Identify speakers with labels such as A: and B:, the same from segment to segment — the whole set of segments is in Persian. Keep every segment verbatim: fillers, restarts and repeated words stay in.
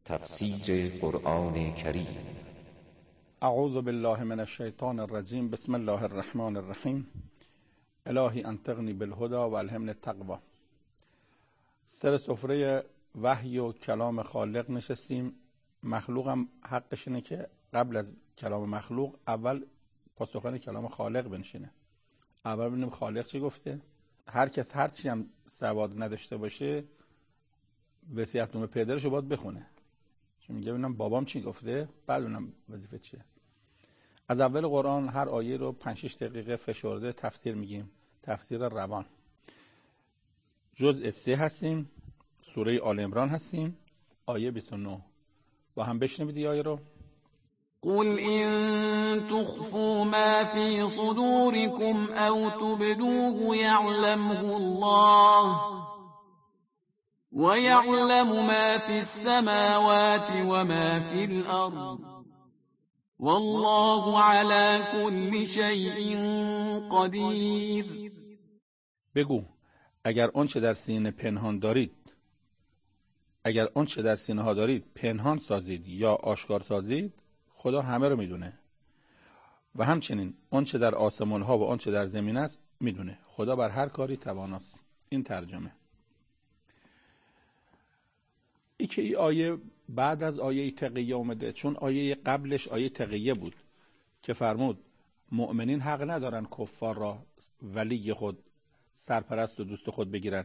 A: تفسیر قرآن کریم.
B: اعوذ بالله من الشیطان الرجیم. بسم الله الرحمن الرحیم. الهی انطقنی بالهدى و الهمنی التقوی. سر سفره وحی و کلام خالق نشستیم. مخلوقم حقش اینه که قبل از کلام مخلوق اول پاسخن کلام خالق بنشینه. اول ببینیم خالق چی گفته. هر کس هر چی هم سواد نداشته باشه وصیت‌نامه پدرش رو باید بخونه، چون میگه ببینم بابام چی گفته، بعد ببینم وظیفه چیه. از اول قرآن هر آیه رو پنج شش دقیقه فشرده تفسیر میگیم، تفسیر روان. جزء سه هستیم، سوره آل عمران هستیم، آیه بیست و نه. با هم بشنوید این آیه رو.
C: قل إن تخفوا ما في صدوركم أو تبدوه يعلمه الله ويعلم ما في السماوات وما في الأرض والله على كل شيء قدير.
B: بگو اگر آنچه در سینه پنهان دارید اگر آنچه در سینه ها دارید پنهان سازید یا آشکار سازید، خدا همه رو میدونه و همچنین آنچه در آسمان ها و آنچه در زمین است میدونه. خدا بر هر کاری تواناست. این ترجمه. ای که این آیه بعد از آیه تقیه اومده، چون آیه قبلش آیه تقیه بود که فرمود مؤمنین حق ندارن کفار را ولی خود، سرپرست و دوست خود بگیرن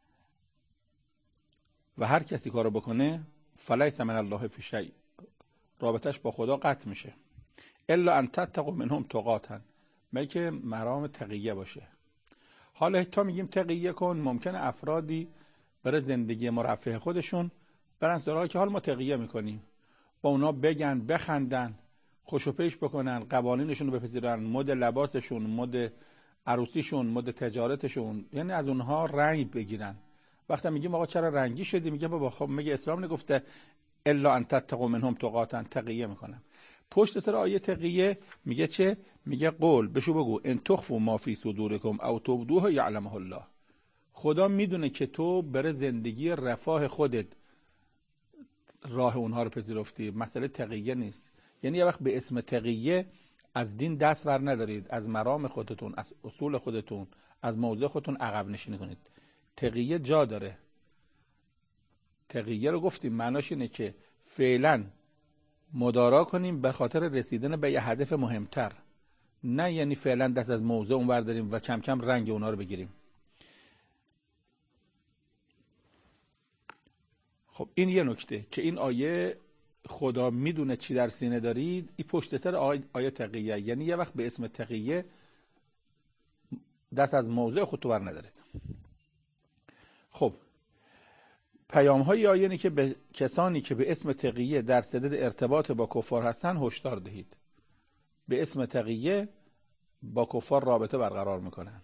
B: و هر کسی کارو بکنه فلیس من الله فی شیء، رابطش با خدا قطع میشه. الا ان تتقوا منهم تقاتا، مگه مرام تقیه باشه. حالا تا میگیم تقیه کن، ممکنه افرادی برای زندگی مرفه خودشون برن سراغ که حال ما تقیه میکنیم، با اونا بگن، بخندن، خوشو پیش بکنن، قوانینشون رو بپذیرن، مد لباسشون، مد عروسیشون، مد تجارتشون، یعنی از اونها رنگ بگیرن. وقتی میگیم آقا چرا رنگی شدی، میگه بابا خب میگه اسلام نگفته الا ان تتقوا منهم تقاتا، تقیه میکنم. پشت سر آیه تقیه میگه چه؟ میگه قول بشو بگو ان تخفوا ما فی صدورکم او تبدوه یعلمه الله. خدا میدونه که تو برای زندگی رفاه خودت راه اونها رو پذیرفتی. مسئله تقیه نیست. یعنی یه وقت به اسم تقیه از دین دست ور ندارید، از مرام خودتون، از اصول خودتون، از موضع خودتون عقب نشینی کنید. تقیه جا داره. تقیه رو گفتیم معناش اینه که فعلا مدارا کنیم به خاطر رسیدن به یه هدف مهمتر، نه یعنی فعلا دست از موضع اون برداریم و کم کم رنگ اونا رو بگیریم. خب این یه نکته که این آیه خدا میدونه چی در سینه دارید، این پشت سر آیه, آیه تقیه، یعنی یه وقت به اسم تقیه دست از موضع خودتو بر ندارید. خب پیام های آیه اینه که به کسانی که به اسم تقیه در صدد ارتباط با کفار هستن هشدار دهید. به اسم تقیه با کفار رابطه برقرار میکنن.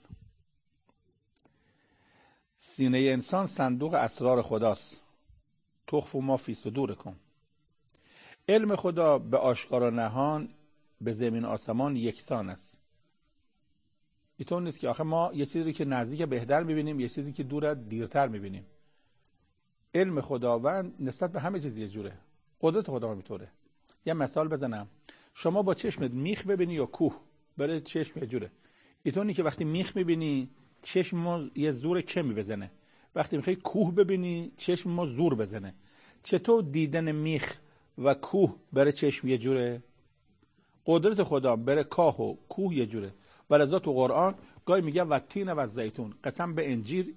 B: سینه انسان صندوق اسرار خداست. تخفوا ما فی صدورکم. علم خدا به آشکار و نهان، به زمین آسمان یکسان است. اینطور نیست که آخه ما یه چیزی که نزدیک بهتر میبینیم، یه چیزی که دور دیرتر میبینیم. علم خداوند نسبت به همه چیز یه جوره. قدرت خدا همینطوره. یه مثال بزنم، شما با چشمت میخ ببینی یا کوه، برای چشم یه جوره. اینطوری که وقتی میخ میبینی چشم ما یه زور کمی بزنه، وقتی میخوای کوه ببینی چشم ما زور بزنه. چطور دیدن میخ و کوه برای چشم یه جوره؟ قدرت خدا برای کاه و کوه یه جوره. ولذا تو قرآن گاهی میگه و تین و زیتون، قسم به انجیر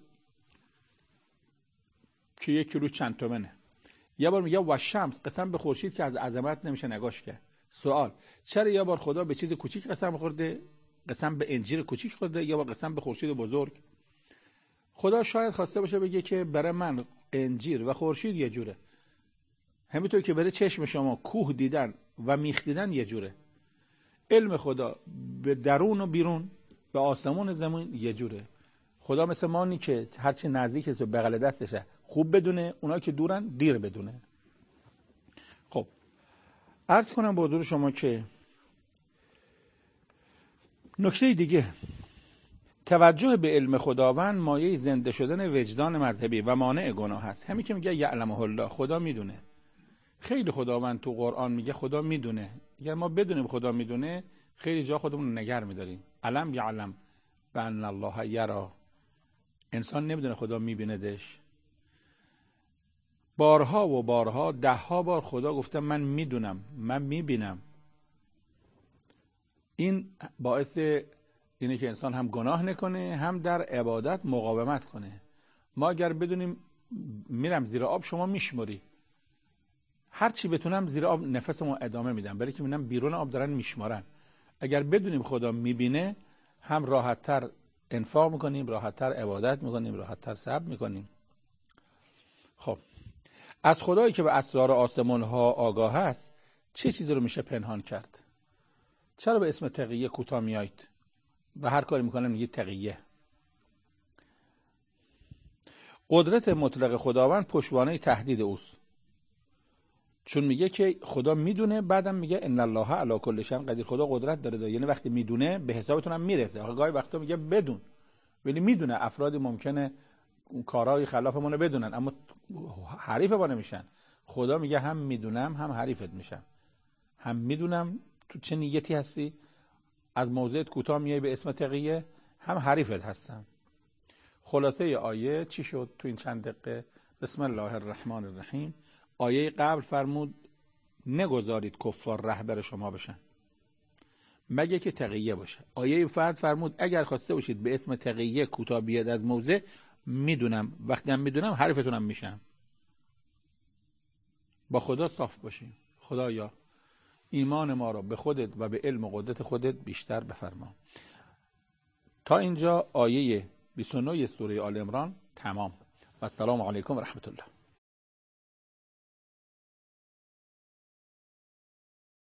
B: که یک کیلو چند تومنه. یه بار میگه و شمس، قسم به خورشید که از عظمت نمیشه نگاش کرد. سوال، چرا یه بار خدا به چیز کوچیک قسم خورده، قسم به انجیر کوچیک خورده، یا بار قسم به خورشید بزرگ؟ خدا شاید خواسته باشه بگه که برای من انجیر و خورشید یه جوره، همینطور که برای چشم شما کوه دیدن و میخ دیدن یه جوره. علم خدا به درون و بیرون، به آسمون زمین یه جوره. خدا مثل مانی که هرچی نزدیک است و بغل دستشه خوب بدونه، اونا که دورن دیر بدونه. خب عرض کنم با حضور شما که نکته دیگه، توجه به علم خداوند مایه زنده شدن وجدان مذهبی و مانع گناه هست. همین که میگه یعلمه الله، خدا میدونه. خیلی خداوند تو قرآن میگه خدا میدونه. اگر ما بدونیم خدا میدونه، خیلی جا خودمون رو نگر میداریم. علم یعلم بان الله یرا. انسان نمیدونه خدا میبیندش. بارها و بارها، ده ها بار خدا گفته من میدونم، من میبینم. این باعث اینه که انسان هم گناه نکنه، هم در عبادت مقاومت کنه. ما اگر بدونیم میرم زیر آب، شما میشمری، هر چی بتونم زیر آب نفسمو ادامه میدم، برای که میبینم بیرون آب دارن میشمارن. اگر بدونیم خدا میبینه، هم راحت‌تر انفاق میکنیم، راحت‌تر عبادت میکنیم، راحت‌تر صبر میکنیم. خب از خدایی که به اسرار آسمان ها آگاه است، چه چیزی رو میشه پنهان کرد؟ چرا به اسم تقیه کوتاه میایید و هر کاری میکنن میگید تقیه؟ قدرت مطلق خداوند پشتوانه تهدید اوست، چون میگه که خدا میدونه، بعدم میگه ان الله علی کل شیء قدیر. خدا قدرت داره, داره. یعنی وقتی میدونه به حسابتون هم میرسه. گاهی وقتا میگه بدون، ولی میدونه افرادی ممکنه اون کارهای خلافمون رو بدونن اما حریف ما نمیشن. خدا میگه هم میدونم هم حریفت میشم، هم میدونم تو چه نیتی هستی، از موضعت کوتاه میای به اسم تقیه، هم حریفت هستم. خلاصه آیه چی شد تو این چند دقیقه؟ بسم الله الرحمن الرحیم. آیه قبل فرمود نگذارید کفار رهبر شما بشن مگه که تقیه باشه. آیه بعد فرمود اگر خواسته باشید به اسم تقیه کوتاه بیاد از موضع، میدونم، وقتی هم میدونم حریفتونم میشم. با خدا صاف باشیم. خدایا ایمان ما را به خودت و به علم و قدرت خودت بیشتر بفرما. تا اینجا آیه بیست و نه سوره آل عمران تمام. و السلام علیکم و رحمت الله.